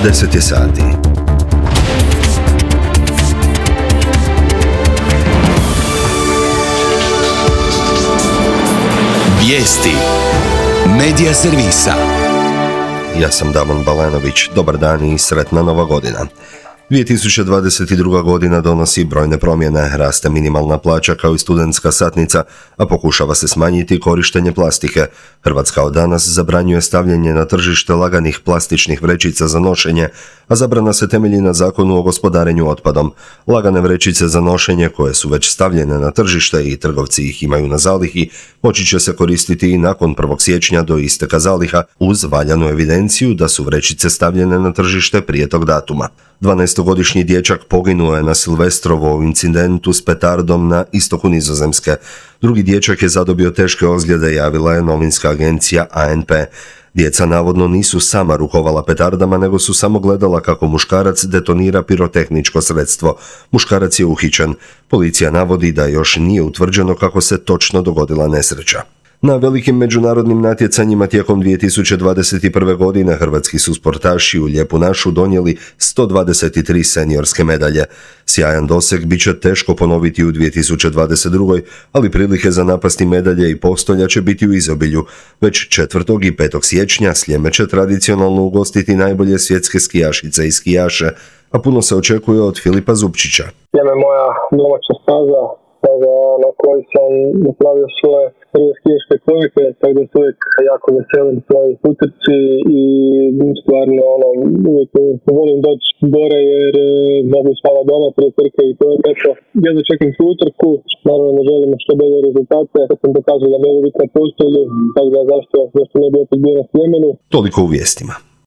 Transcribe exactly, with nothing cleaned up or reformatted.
deset je sati. Vijesti Medija servisa. Ja sam Damon Balanović. Dobar dan i sretna nova godina. dvije tisuće dvadeset druga. godina donosi brojne promjene, raste minimalna plaća kao i studentska satnica, a pokušava se smanjiti korištenje plastike. Hrvatska od danas zabranjuje stavljanje na tržište laganih plastičnih vrećica za nošenje, a zabrana se temelji na Zakonu o gospodarenju otpadom. Lagane vrećice za nošenje koje su već stavljene na tržište i trgovci ih imaju na zalihi, moći će se koristiti i nakon prvog siječnja do isteka zaliha uz valjanu evidenciju da su vrećice stavljene na tržište prije tog datuma. dvanaestogodišnji dječak poginuo je na Silvestrovo u incidentu s petardom na istoku Nizozemske. Drugi dječak je zadobio teške ozljede, javila je novinska agencija A N P. Djeca navodno nisu sama rukovala petardama, nego su samo gledala kako muškarac detonira pirotehničko sredstvo. Muškarac je uhićen. Policija navodi da još nije utvrđeno kako se točno dogodila nesreća. Na velikim međunarodnim natjecanjima tijekom dvije tisuće dvadeset prve. godine hrvatski su sportaši u Lijepu našu donijeli sto dvadeset tri seniorske medalje. Sjajan doseg bit će teško ponoviti u dvije tisuće dvadeset druga. ali prilike za napasti medalje i postolja će biti u izobilju. Već četvrtog i petog siječnja Sljeme će tradicionalno ugostiti najbolje svjetske skijašice i skijaše, a puno se očekuje od Filipa Zupčića. Sljeme je moja domaća staza, staza na kojoj sam napravio svoje prve skijaške korake, tako da se uvijek jako veselim svoj utrci i stvarno ono, uvijek volim doći gore jer mogu spava doma prije trke i to je tako. Ja začekam svoju utrku, naravno želim što bolje rezultate, kad sam pokazao da mogu biti na postolju, tako da zašto, zašto ne bi opet bio na Sljemenu. Toliko u vijestima.